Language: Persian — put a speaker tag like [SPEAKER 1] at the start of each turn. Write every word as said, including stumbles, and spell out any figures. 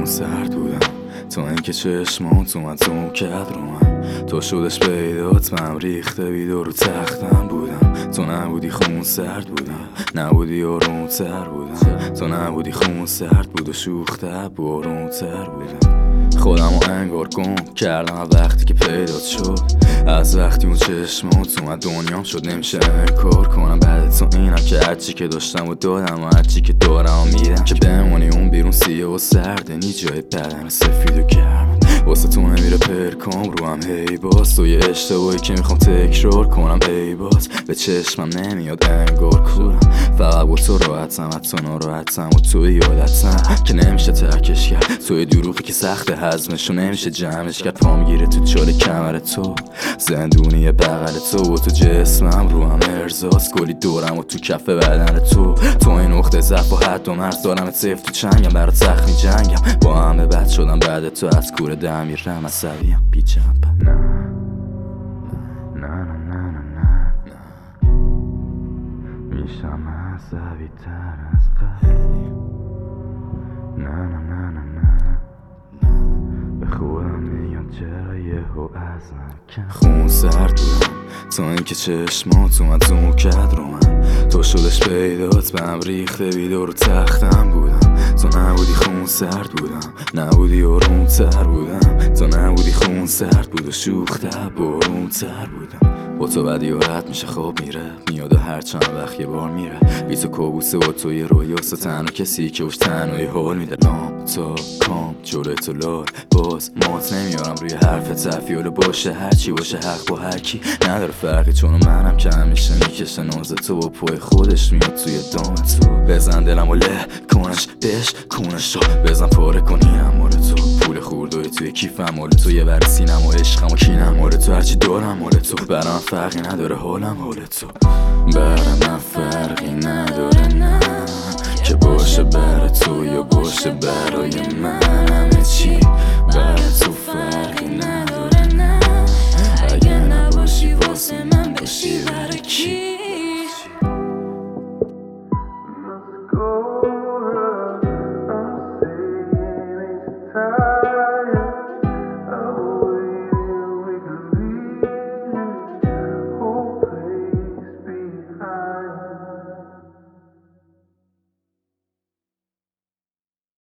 [SPEAKER 1] سرد بودم تا اینکه چشمات اومد زوم کرد رو من. تو شدش پیدات بهم ریخته بیدو رو تختم بودم. تو نبودی خون سرد بودم، نبودی آروم تر بودم. تو نبودی خون سرد بود و شوخته بارون تر بودم. خودم رو انگار گم کردم وقتی که پیدات شد. از وقتی اون چشمات اومد دنیام شد نمیشه انکار کنم. بعد تو اینم که هرچی که داشتم و دادم و هرچی که دارم و میدم که بمونی اون بیرون سیاه و سرده نی جای بدن سفید و گرم. واسه تو نمیره پرکام رو هم هی باز. تو یه اشتباهی که میخوام تکرار کنم ای باز. به چشمم نمیاد انگار کورم، فقط با تو راحتم حتی ناراحتم و توی یادتم که نمیشه ترکش کرد. توی دروغی که سخت هضمشو نمیشه جمعش کرد. پا میگیره تو چال کمر تو، زندونی بغل تو و تو جسمم رو هم ارزاست. گلی دورم و تو کف بدن تو. تو این نقطه ضعف و حد و مرز دارم سیف تو چنگم برات سخت می جنگم. با همه بد شدم بعد تو از کوره در میرم عصبیم بیچم. نه نه نه نه نه نه میشم عصبی تر از قبل. نه نه نه نه نه به خودم میگم چرا یهو ازم کم. خون سرد بودم تا اینکه چشمات اومد زوم کرد رو من. تو شدش پیدات بهم ریخته بیدو رو تختم بودم. تو نبودی خون سرد بودم، نبودی آروم تر بودم. تو نبودی خون سرد بود و شوخته بارون تر بودم. با تو بعد یارت میشه خواب میره میاد و هر چند وقت یه بار میره. بی تو کابوسه با تو یه رویاست و تنها کسی که اوش تنهایی حال میده. لام تا کام جلوی تو لار باز مات نمیارم روی حرف تفیال باشه هرچی باشه حق با هرکی نداره فرقی. چون منم که همیشه میکشه ناز تو با پای خودش میاد توی دام تو. بزن دلم و له کنش بش کنش رو بزن پاره کن اینم مال تو. پول خوردوی توی کیفم مال تو. یه بر سینم و عشقم و کینم مال تو. هرچی دارم مال تو. برام فرقی نداره حالم حال تو. برام فرقی